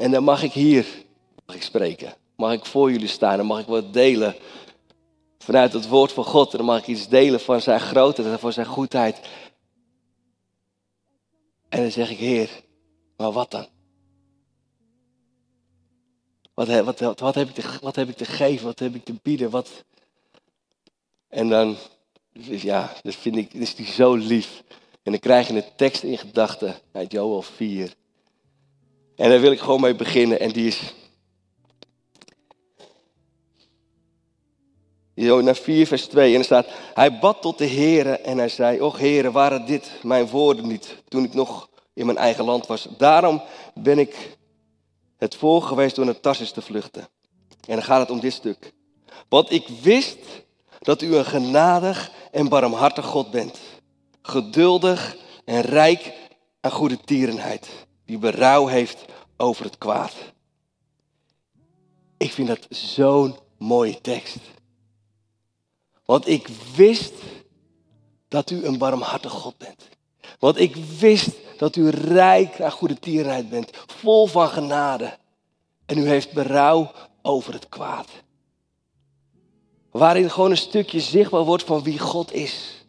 En dan mag ik spreken. Mag ik voor jullie staan en mag ik wat delen vanuit het woord van God. En dan mag ik iets delen van zijn grootheid en van zijn goedheid. En dan zeg ik, Heer, maar wat dan? Wat heb ik te geven? Wat heb ik te bieden? En dan, ja, dat is die zo lief. En dan krijg je een tekst in gedachten uit Joël 4. En daar wil ik gewoon mee beginnen. En die is Jona 4 vers 2. En er staat, hij bad tot de Heere en hij zei, och Heere, waren dit mijn woorden niet, toen ik nog in mijn eigen land was. Daarom ben ik het voor geweest door naar Tarsus te vluchten. En dan gaat het om dit stuk. Want ik wist dat u een genadig en barmhartig God bent. Geduldig en rijk aan goede tierenheid. Die berouw heeft over het kwaad. Ik vind dat zo'n mooie tekst. Want ik wist dat u een barmhartig God bent. Want ik wist dat u rijk aan goede tierenheid bent. Vol van genade. En u heeft berouw over het kwaad. Waarin gewoon een stukje zichtbaar wordt van wie God is.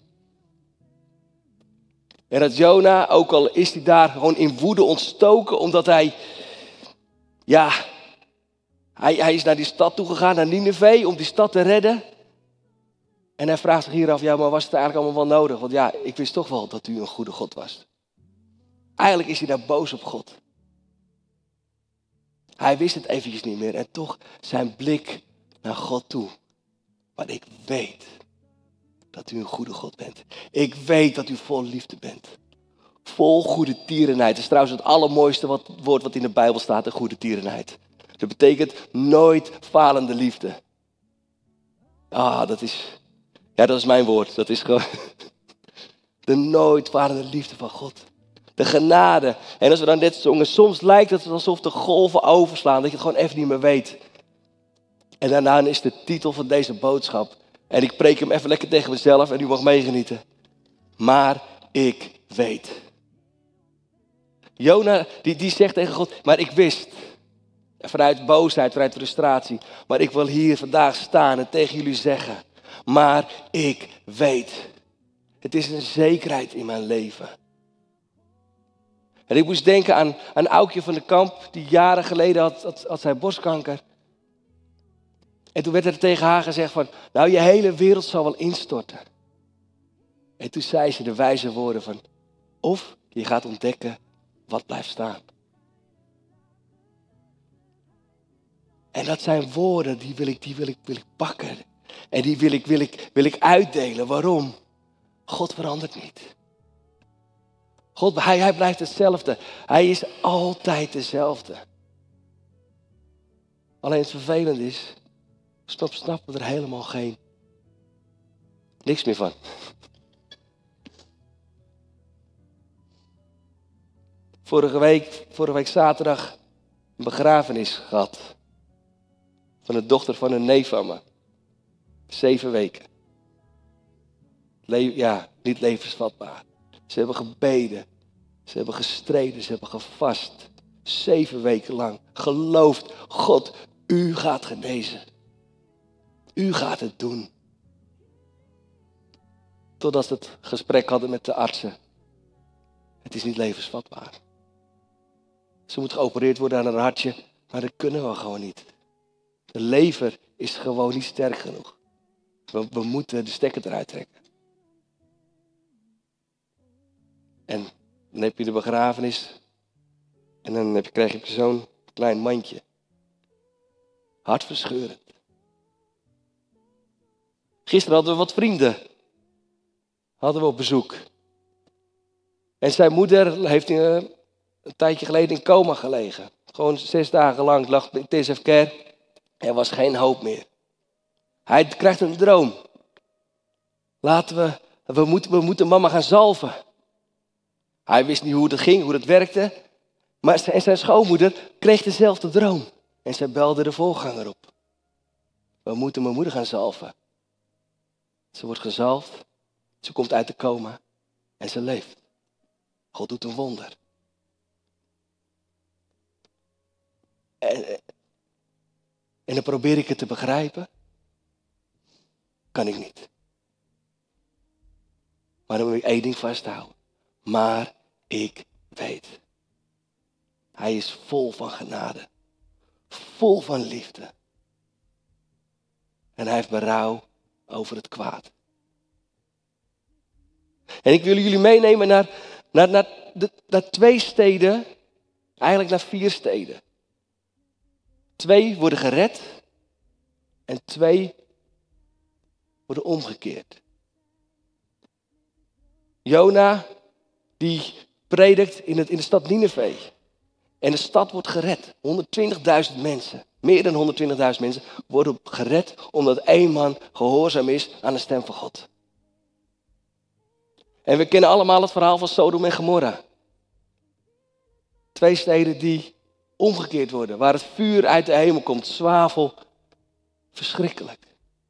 En dat Jona, ook al is hij daar gewoon in woede ontstoken. Omdat hij is naar die stad toegegaan, naar Nineveh, om die stad te redden. En hij vraagt zich hier af, ja, maar was het eigenlijk allemaal wel nodig? Want ja, ik wist toch wel dat u een goede God was. Eigenlijk is hij daar boos op God. Hij wist het eventjes niet meer en toch zijn blik naar God toe. Maar ik weet dat u een goede God bent. Ik weet dat u vol liefde bent. Vol goede tierenheid. Dat is trouwens het allermooiste woord wat in de Bijbel staat, de goede tierenheid. Dat betekent nooit falende liefde. Dat is mijn woord. Dat is gewoon de nooit falende liefde van God. De genade. En als we dan net zongen, soms lijkt het alsof de golven overslaan. Dat je het gewoon even niet meer weet. En daarna is de titel van deze boodschap. En ik preek hem even lekker tegen mezelf en u mag meegenieten. Maar ik weet. Jona die zegt tegen God, maar ik wist. Vanuit boosheid, vanuit frustratie. Maar ik wil hier vandaag staan en tegen jullie zeggen. Maar ik weet. Het is een zekerheid in mijn leven. En ik moest denken aan Aukje van de Kamp, die jaren geleden had zij borstkanker. En toen werd er tegen haar gezegd van, nou je hele wereld zal wel instorten. En toen zei ze de wijze woorden van, of je gaat ontdekken wat blijft staan. En dat zijn woorden, die wil ik pakken. En die wil ik uitdelen. Waarom? God verandert niet. God, hij blijft hetzelfde. Hij is altijd dezelfde. Alleen het vervelend is, snappen we er helemaal niks meer van. Vorige week zaterdag een begrafenis gehad. Van de dochter van een neef van me. 7 weken. Niet levensvatbaar. Ze hebben gebeden. Ze hebben gestreden. Ze hebben gevast. 7 weken lang. Geloofd. God, u gaat genezen. U gaat het doen. Totdat ze het gesprek hadden met de artsen. Het is niet levensvatbaar. Ze moet geopereerd worden aan haar hartje. Maar dat kunnen we gewoon niet. De lever is gewoon niet sterk genoeg. We moeten de stekker eruit trekken. En dan heb je de begrafenis. En dan krijg je zo'n klein mandje. Hartverscheurend. Gisteren hadden we wat vrienden. Hadden we op bezoek. En zijn moeder heeft een tijdje geleden in coma gelegen. Gewoon 6 dagen lang lag in intensive care. Er was geen hoop meer. Hij krijgt een droom. We moeten mama gaan zalven. Hij wist niet hoe het ging, hoe het werkte. Maar zijn schoonmoeder kreeg dezelfde droom. En zij belde de voorganger op. We moeten mijn moeder gaan zalven. Ze wordt gezalfd. Ze komt uit de coma. En ze leeft. God doet een wonder. En dan probeer ik het te begrijpen. Kan ik niet. Maar dan moet ik één ding vasthouden. Maar ik weet. Hij is vol van genade. Vol van liefde. En hij heeft berouw over het kwaad. En ik wil jullie meenemen naar 2 steden. Eigenlijk naar 4 steden. 2 worden gered. En 2 worden omgekeerd. Jona, die predikt in de stad Nineve. En de stad wordt gered. 120.000 mensen, meer dan 120.000 mensen, worden gered omdat 1 man gehoorzaam is aan de stem van God. En we kennen allemaal het verhaal van Sodom en Gomorra. 2 steden die omgekeerd worden, waar het vuur uit de hemel komt, zwavel. Verschrikkelijk.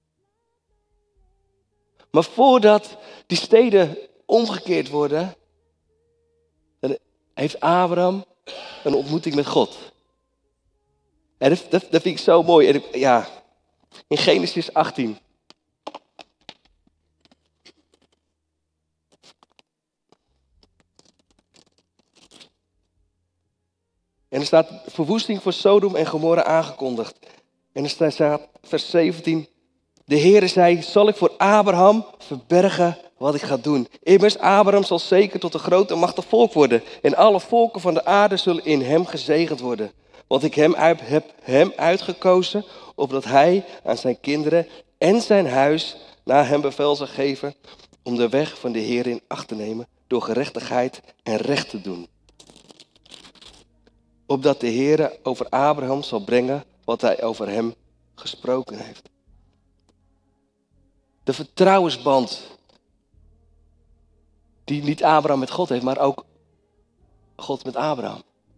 Maar voordat die steden omgekeerd worden, dan heeft Abraham een ontmoeting met God. En dat vind ik zo mooi. En in Genesis 18. En er staat verwoesting voor Sodom en Gomorra aangekondigd. En er staat vers 17. De Heere zei, zal ik voor Abraham verbergen wat ik ga doen. Immers, Abraham zal zeker tot een groot en machtig volk worden. En alle volken van de aarde zullen in hem gezegend worden. Want ik heb hem uitgekozen, opdat hij aan zijn kinderen en zijn huis naar hem bevel zal geven om de weg van de Heer in acht te nemen door gerechtigheid en recht te doen. Opdat de Heer over Abraham zal brengen wat hij over hem gesproken heeft. De vertrouwensband die niet Abraham met God heeft, maar ook God met Abraham.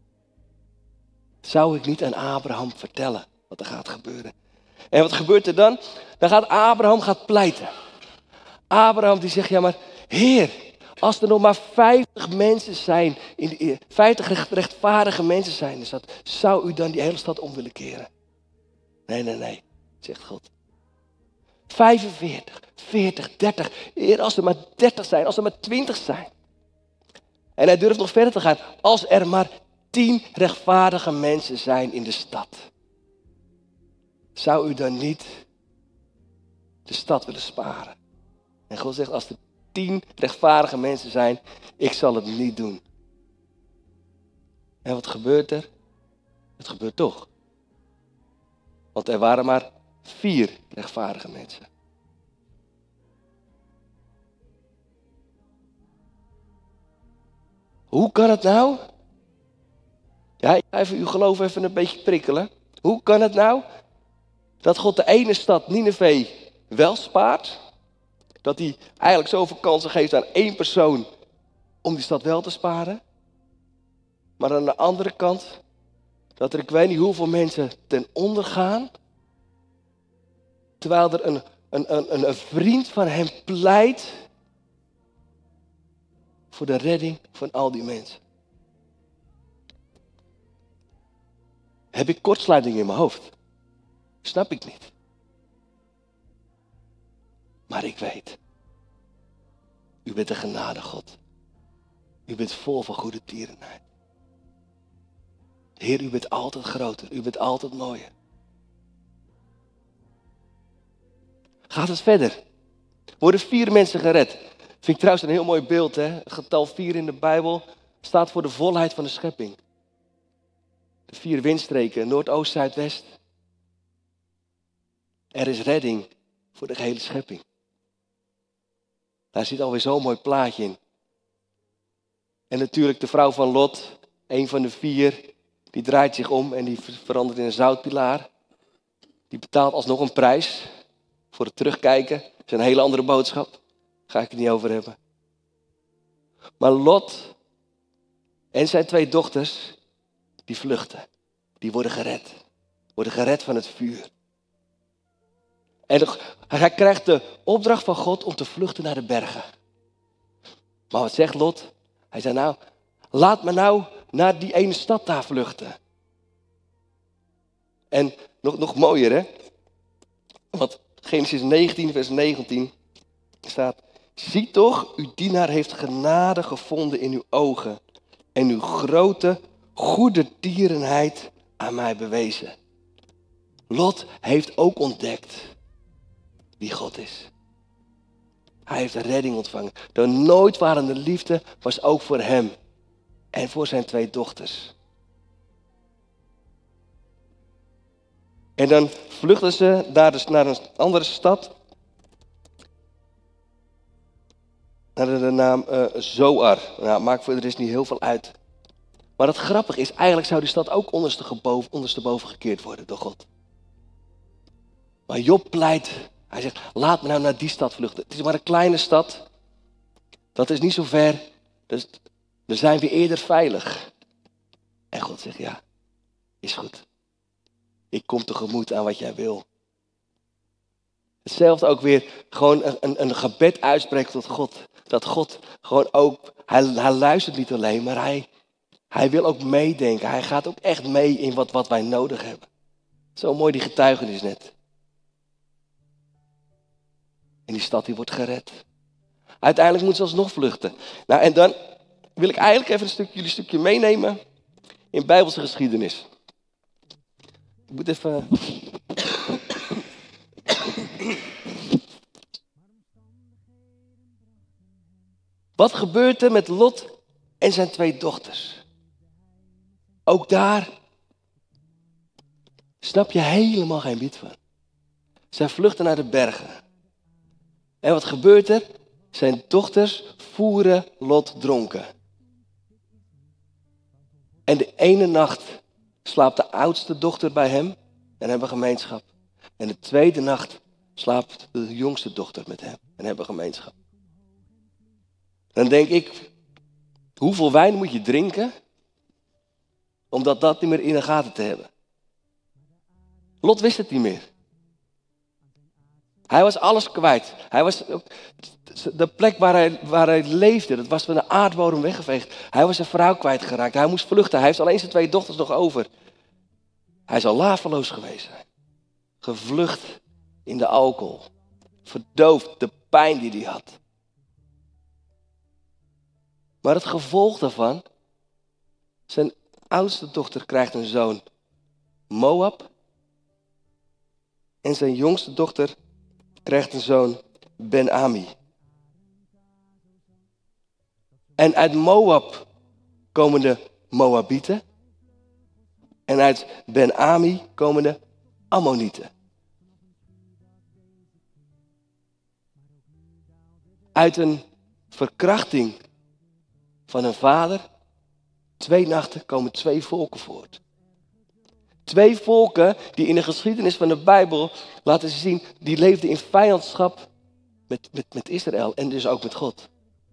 Zou ik niet aan Abraham vertellen wat er gaat gebeuren? En wat gebeurt er dan? Dan gaat Abraham pleiten. Abraham die zegt, ja maar Heer, als er nog maar 50 mensen zijn, 50 rechtvaardige mensen zijn in de stad, zou u dan die hele stad om willen keren? Nee, zegt God. 45, 40, 30. Heer, als er maar 30 zijn, als er maar 20 zijn. En hij durft nog verder te gaan. Als er maar 10 rechtvaardige mensen zijn in de stad. Zou u dan niet de stad willen sparen? En God zegt, als er 10 rechtvaardige mensen zijn, ik zal het niet doen. En wat gebeurt er? Het gebeurt toch. Want er waren maar 4 rechtvaardige mensen. Hoe kan het nou? Ja, ik ga even uw geloof even een beetje prikkelen. Hoe kan het nou dat God de ene stad, Nineve, wel spaart? Dat hij eigenlijk zoveel kansen geeft aan 1 persoon om die stad wel te sparen. Maar aan de andere kant, dat er ik weet niet hoeveel mensen ten onder gaan. Terwijl er een vriend van hem pleit voor de redding van al die mensen. Heb ik kortsluiting in mijn hoofd? Snap ik niet. Maar ik weet. U bent een genadegod. U bent vol van goede tierenheid. Heer, u bent altijd groter. U bent altijd mooier. Gaat het verder? Worden 4 mensen gered? Vind ik trouwens een heel mooi beeld. Hè? Het getal 4 in de Bijbel staat voor de volheid van de schepping. De 4 windstreken, noordoost, zuidwest. Er is redding voor de gehele schepping. Daar zit alweer zo'n mooi plaatje in. En natuurlijk de vrouw van Lot, 1 van de 4, die draait zich om en die verandert in een zoutpilaar. Die betaalt alsnog een prijs voor het terugkijken. Dat is een hele andere boodschap. Daar ga ik het niet over hebben. Maar Lot en zijn 2 dochters, die vluchten. Die worden gered. Worden gered van het vuur. En hij krijgt de opdracht van God om te vluchten naar de bergen. Maar wat zegt Lot? Hij zei laat me nou naar die ene stad daar vluchten. En nog mooier, hè? Want Genesis 19, vers 19 staat: zie toch, uw dienaar heeft genade gevonden in uw ogen en uw grote goede tierenheid aan mij bewezen. Lot heeft ook ontdekt wie God is. Hij heeft redding ontvangen. De nooit warende liefde was ook voor hem en voor zijn 2 dochters. En dan vluchten ze naar een andere stad. Naar de naam Zoar. Nou, maakt voor de rest niet heel veel uit. Maar het grappige is, eigenlijk zou die stad ook ondersteboven gekeerd worden door God. Maar Job pleit, hij zegt, laat me nou naar die stad vluchten. Het is maar een kleine stad. Dat is niet zo ver. Dus we zijn weer eerder veilig. En God zegt, ja, is goed. Ik kom tegemoet aan wat jij wil. Hetzelfde ook weer, gewoon een gebed uitspreken tot God. Dat God gewoon ook, hij luistert niet alleen, maar hij wil ook meedenken. Hij gaat ook echt mee in wat wij nodig hebben. Zo mooi die getuigenis net. En die stad die wordt gered. Uiteindelijk moeten ze alsnog vluchten. Nou, en dan wil ik eigenlijk even jullie een stukje meenemen in Bijbelse geschiedenis. Ik moet even... Wat gebeurt er met Lot en zijn 2 dochters? Ook daar snap je helemaal geen bied van. Zij vluchten naar de bergen. En wat gebeurt er? Zijn dochters voeren Lot dronken. En de ene nacht slaapt de oudste dochter bij hem en hebben gemeenschap. En de tweede nacht slaapt de jongste dochter met hem en hebben gemeenschap. Dan denk ik, hoeveel wijn moet je drinken om dat niet meer in de gaten te hebben? Lot wist het niet meer. Hij was alles kwijt. Hij was de plek waar hij leefde, dat was van de aardbodem weggeveegd. Hij was zijn vrouw kwijtgeraakt. Hij moest vluchten. Hij heeft alleen zijn 2 dochters nog over. Hij zal laveloos geweest zijn. Gevlucht in de alcohol. Verdoofd de pijn die hij had. Maar het gevolg daarvan, zijn oudste dochter krijgt een zoon, Moab. En zijn jongste dochter krijgt een zoon, Ben-Ami. En uit Moab komen de Moabieten. En uit Ben-Ami komen de Ammonieten. Uit een verkrachting van een vader, 2 nachten komen 2 volken voort. 2 volken die in de geschiedenis van de Bijbel laten zien, die leefden in vijandschap met Israël en dus ook met God.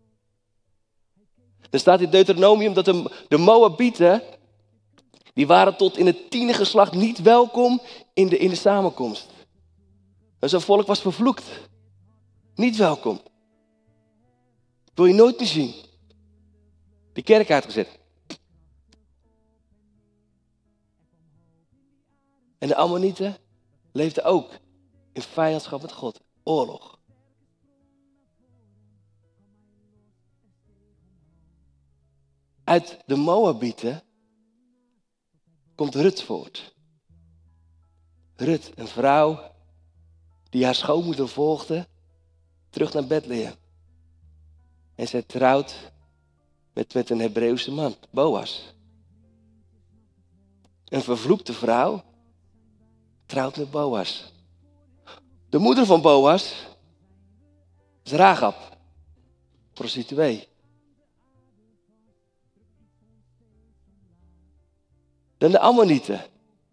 Er staat in Deuteronomium dat de Moabieten, die waren tot in het 10e geslacht niet welkom in de samenkomst. En zo'n volk was vervloekt. Niet welkom. Wil je nooit meer zien. De kerk uitgezet. En de Ammonieten leefden ook in vijandschap met God. Oorlog. Uit de Moabieten komt Rut voort. Rut, een vrouw die haar schoonmoeder volgde, terug naar Bethlehem. En zij trouwt met een Hebreeuwse man, Boas. Een vervloekte vrouw trouwt met Boas. De moeder van Boas is Rahab, prostituee. Dan de Ammonieten.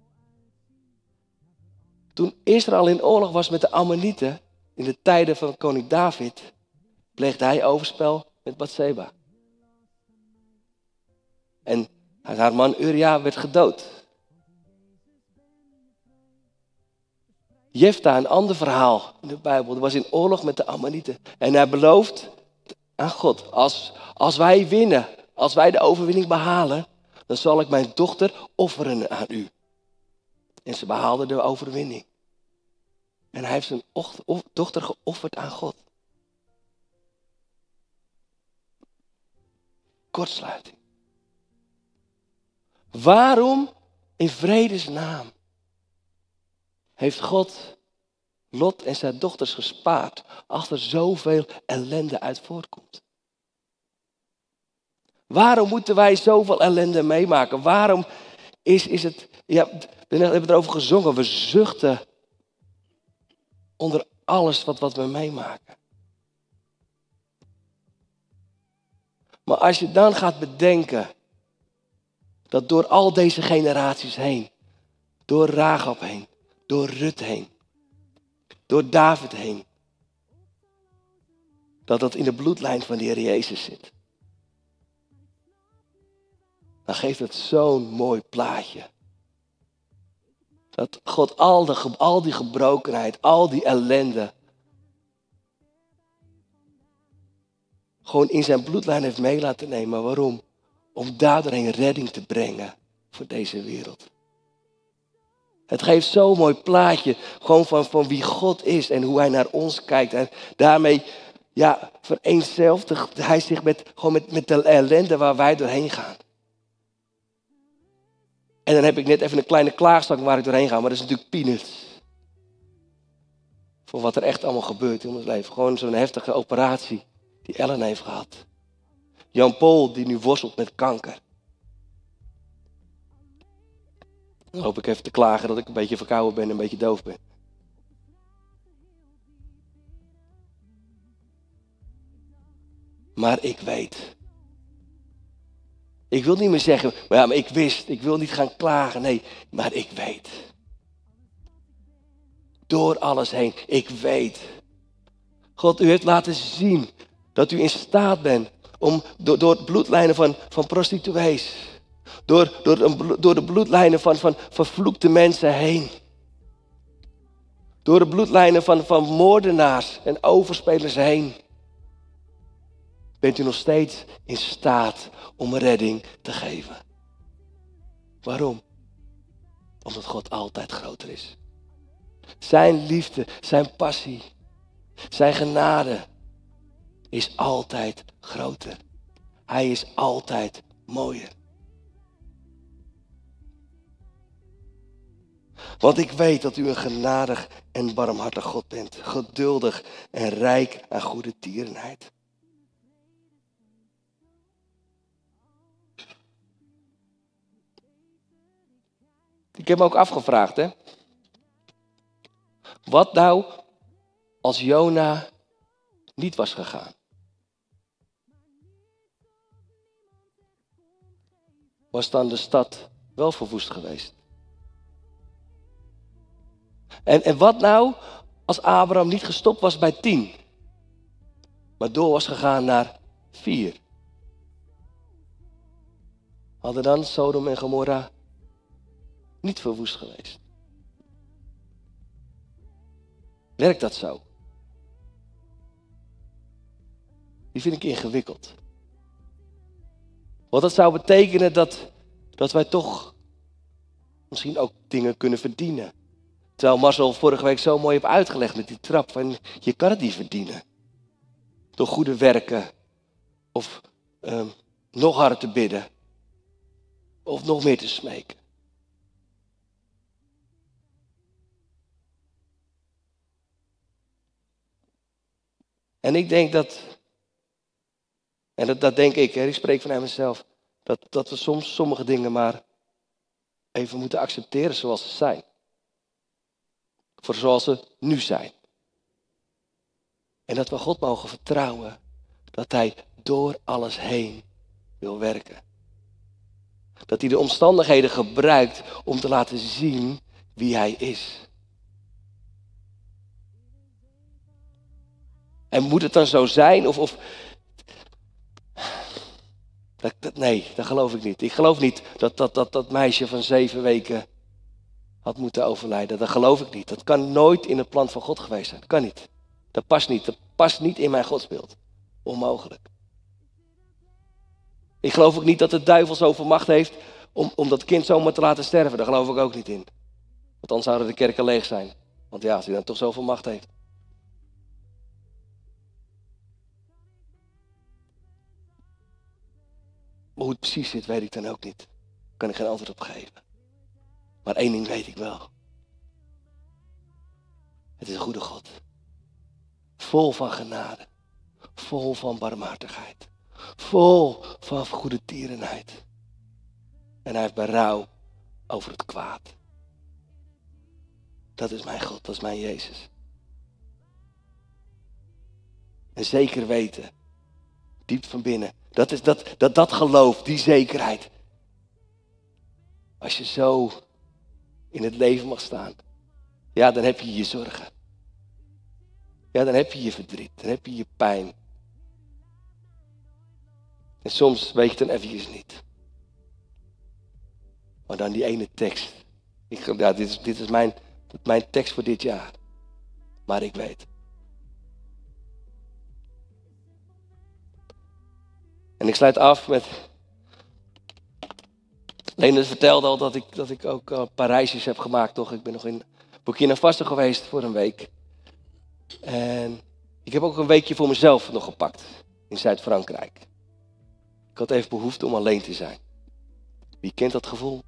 Toen Israël in oorlog was met de Ammonieten, in de tijden van koning David, pleegde hij overspel met Batseba. En haar man Uria werd gedood. Jefta, een ander verhaal in de Bijbel, die was in oorlog met de Ammonieten. En hij belooft aan God, als wij winnen, als wij de overwinning behalen, dan zal ik mijn dochter offeren aan u. En ze behaalden de overwinning. En hij heeft zijn dochter geofferd aan God. Kortsluiting. Waarom in vredesnaam heeft God Lot en zijn dochters gespaard als er zoveel ellende uit voortkomt? Waarom moeten wij zoveel ellende meemaken? Waarom is het, ja, we hebben erover gezongen, we zuchten onder alles wat we meemaken. Maar als je dan gaat bedenken dat door al deze generaties heen, door Rahab heen, door Rut heen, door David heen, dat in de bloedlijn van de Heer Jezus zit. Dan geeft het zo'n mooi plaatje. Dat God al die gebrokenheid, al die ellende, gewoon in zijn bloedlijn heeft mee laten nemen. Waarom? Om daardoorheen redding te brengen voor deze wereld. Het geeft zo'n mooi plaatje gewoon van wie God is en hoe hij naar ons kijkt. En daarmee vereenzelvigt hij zich met de ellende waar wij doorheen gaan. En dan heb ik net even een kleine klaagzang waar ik doorheen ga, maar dat is natuurlijk peanuts. Voor wat er echt allemaal gebeurt in ons leven. Gewoon zo'n heftige operatie die Ellen heeft gehad. Jan-Paul die nu worstelt met kanker. Dan hoop ik even te klagen dat ik een beetje verkouden ben en een beetje doof ben. Maar ik weet. Ik wil niet meer zeggen, maar ik wist, ik wil niet gaan klagen. Nee, maar ik weet. Door alles heen, ik weet. God, u heeft laten zien dat u in staat bent om door bloedlijnen van prostituees, door de bloedlijnen van vervloekte mensen heen, door de bloedlijnen van moordenaars en overspelers heen, bent u nog steeds in staat om redding te geven. Waarom? Omdat God altijd groter is. Zijn liefde, zijn passie, zijn genade is altijd groter. Hij is altijd mooier. Want ik weet dat u een genadig en barmhartig God bent. Geduldig en rijk aan goede tierenheid. Ik heb me ook afgevraagd, hè. Wat nou als Jona niet was gegaan? Was dan de stad wel verwoest geweest? En wat nou als Abraham niet gestopt was bij 10, maar door was gegaan naar 4? Hadden dan Sodom en Gomorra niet verwoest geweest? Werkt dat zo? Die vind ik ingewikkeld. Want dat zou betekenen dat wij toch misschien ook dingen kunnen verdienen. Terwijl Marcel vorige week zo mooi heeft uitgelegd met die trap. Van, je kan het niet verdienen. Door goede werken. Of nog harder te bidden. Of nog meer te smeken. En ik denk dat denk ik, hè, ik spreek vanuit mezelf, dat we soms sommige dingen maar even moeten accepteren zoals ze zijn. Voor zoals ze nu zijn. En dat we God mogen vertrouwen dat hij door alles heen wil werken. Dat hij de omstandigheden gebruikt om te laten zien wie hij is. En moet het dan zo zijn? Nee, dat geloof ik niet. Ik geloof niet dat meisje van 7 weken had moeten overlijden. Dat geloof ik niet. Dat kan nooit in het plan van God geweest zijn. Dat kan niet. Dat past niet. Dat past niet in mijn godsbeeld. Onmogelijk. Ik geloof ook niet dat de duivel zoveel macht heeft om dat kind zomaar te laten sterven. Daar geloof ik ook niet in. Want anders zouden de kerken leeg zijn. Want ja, als hij dan toch zoveel macht heeft. Maar hoe het precies zit, weet ik dan ook niet. Daar kan ik geen antwoord op geven. Maar één ding weet ik wel. Het is een goede God. Vol van genade. Vol van barmhartigheid. Vol van goede tierenheid. En hij heeft berouw over het kwaad. Dat is mijn God, dat is mijn Jezus. En zeker weten, diep van binnen, dat is dat geloof, die zekerheid. Als je zo in het leven mag staan, ja, dan heb je je zorgen. Ja, dan heb je je verdriet, dan heb je je pijn. En soms weet je het dan eventjes niet. Maar dan die ene tekst. Dit is mijn tekst voor dit jaar. Maar ik weet. En ik sluit af met... Leendert vertelde al dat ik ook een paar reisjes heb gemaakt, toch? Ik ben nog in Burkina Faso geweest voor een week. En ik heb ook een weekje voor mezelf nog gepakt. In Zuid-Frankrijk. Ik had even behoefte om alleen te zijn. Wie kent dat gevoel?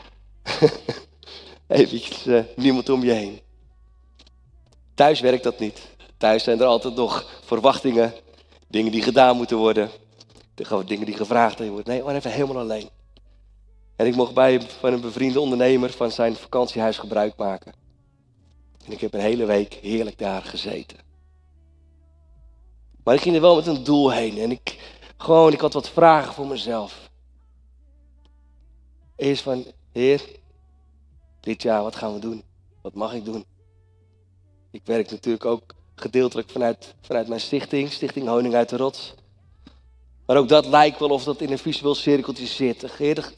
Eventjes niemand om je heen. Thuis werkt dat niet. Thuis zijn er altijd nog verwachtingen. Dingen die gedaan moeten worden. Dingen die gevraagd worden. Nee, maar even helemaal alleen. En ik mocht van een bevriende ondernemer van zijn vakantiehuis gebruik maken. En ik heb een hele week heerlijk daar gezeten. Maar ik ging er wel met een doel heen. En ik had wat vragen voor mezelf. Eerst van, Heer, dit jaar, wat gaan we doen? Wat mag ik doen? Ik werk natuurlijk ook gedeeltelijk vanuit mijn stichting Honing uit de Rots. Maar ook dat lijkt wel of dat in een visueel cirkeltje zit. Heer,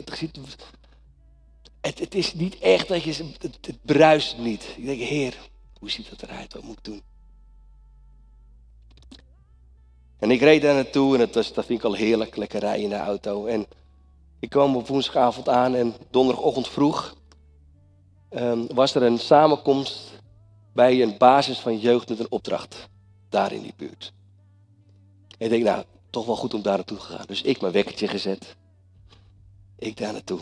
het is niet echt dat je, het bruist niet. Ik denk, Heer, hoe ziet dat eruit? Wat moet ik doen? En ik reed daar naartoe en dat vind ik al heerlijk, lekker rijden in de auto. En ik kwam op woensdagavond aan en donderdagochtend vroeg was er een samenkomst bij een basis van jeugd met een opdracht. Daar in die buurt. En ik denk, nou, toch wel goed om daar naartoe te gaan. Dus ik mijn wekkertje gezet. Ik daar naartoe.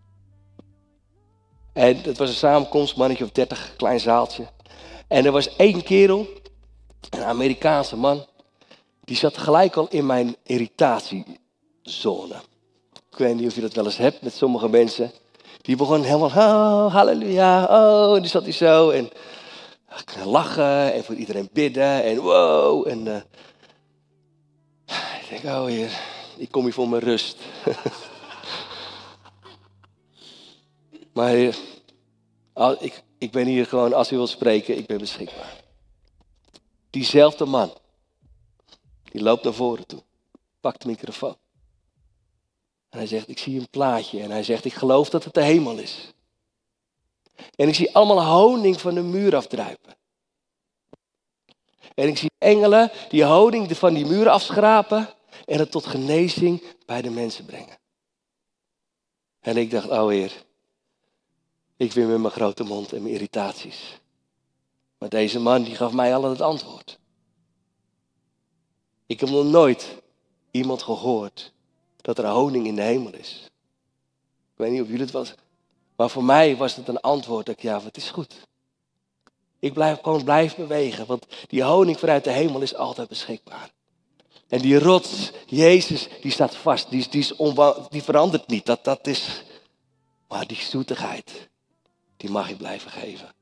En het was een samenkomst, mannetje of 30, klein zaaltje. En er was één kerel, een Amerikaanse man, die zat gelijk al in mijn irritatiezone. Ik weet niet of je dat wel eens hebt met sommige mensen. Die begonnen helemaal, oh, halleluja, oh, en die zat hij zo. En lachen en voor iedereen bidden en wow. En ik denk, oh Heer, ik kom hier voor mijn rust. Maar Heer, ik ben hier gewoon, als u wilt spreken, ik ben beschikbaar. Diezelfde man, die loopt naar voren toe, pakt de microfoon. En hij zegt, ik zie een plaatje. En hij zegt, ik geloof dat het de hemel is. En ik zie allemaal honing van de muur afdruipen. En ik zie engelen die honing van die muur afschrapen en het tot genezing bij de mensen brengen. En ik dacht, oh Heer, ik weer met mijn grote mond en mijn irritaties. Maar deze man die gaf mij al het antwoord. Ik heb nog nooit iemand gehoord dat er honing in de hemel is. Ik weet niet of jullie het was, maar voor mij was het een antwoord dat het is goed. Ik blijf bewegen, want die honing vanuit de hemel is altijd beschikbaar. En die rots, Jezus, die staat vast, die verandert niet. Dat is, maar die zoetigheid, die mag je blijven geven.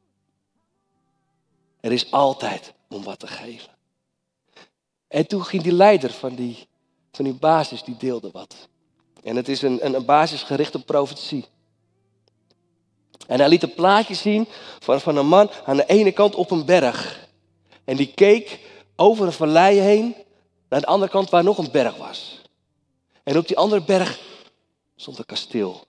Er is altijd om wat te geven. En toen ging die leider van die basis, die deelde wat. En het is een basis gericht op profetie. En hij liet een plaatje zien van een man aan de ene kant op een berg. En die keek over een vallei heen naar de andere kant waar nog een berg was. En op die andere berg stond een kasteel.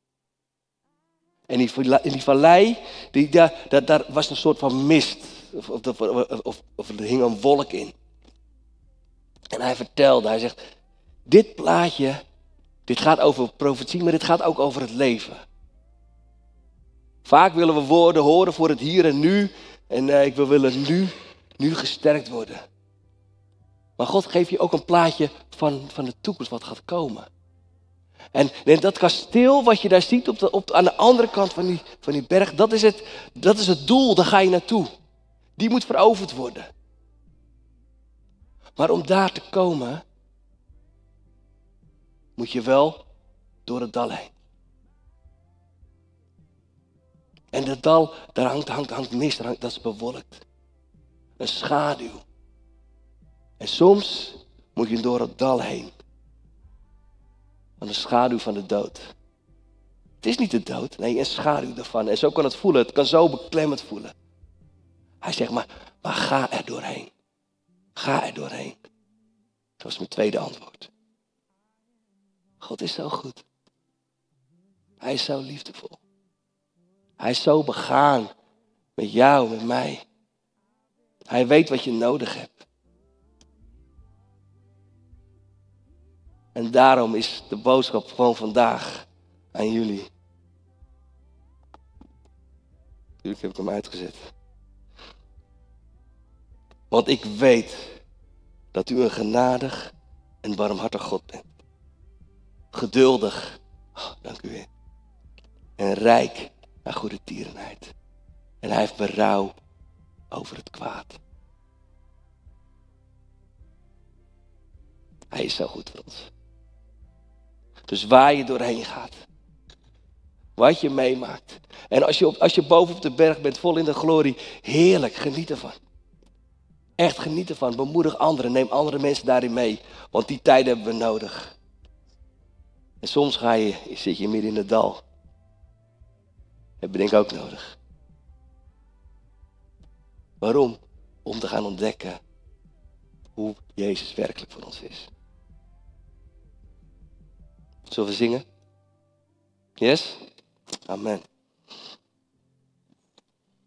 En die vallei, daar was een soort van mist. Of er hing een wolk in. En hij zegt, dit plaatje, dit gaat over profetie, maar dit gaat ook over het leven. Vaak willen we woorden horen voor het hier en nu. En we willen nu gesterkt worden. Maar God geeft je ook een plaatje van de toekomst, wat gaat komen. En dat kasteel wat je daar ziet aan de andere kant van die berg, dat is het doel, daar ga je naartoe. Die moet veroverd worden. Maar om daar te komen, moet je wel door het dal heen. En dat dal, daar hangt mist, dat is bewolkt. Een schaduw. En soms moet je door het dal heen. Van de schaduw van de dood. Het is niet de dood, nee, een schaduw ervan. En zo kan het voelen, het kan zo beklemmend voelen. Hij zegt, maar ga er doorheen. Ga er doorheen. Dat was mijn tweede antwoord. God is zo goed. Hij is zo liefdevol. Hij is zo begaan met jou, met mij. Hij weet wat je nodig hebt. En daarom is de boodschap gewoon vandaag aan jullie. Natuurlijk heb ik hem uitgezet. Want ik weet dat u een genadig en barmhartig God bent. Geduldig, dank u weer. En rijk naar goede tierenheid. En hij heeft berouw over het kwaad. Hij is zo goed voor ons. Dus waar je doorheen gaat. Wat je meemaakt. En als je boven op de berg bent, vol in de glorie. Heerlijk, geniet ervan. Echt geniet ervan. Bemoedig anderen. Neem andere mensen daarin mee. Want die tijden hebben we nodig. En soms zit je midden in het dal. Heb je denk ik ook nodig. Waarom? Om te gaan ontdekken hoe Jezus werkelijk voor ons is. Zullen we zingen? Yes? Amen.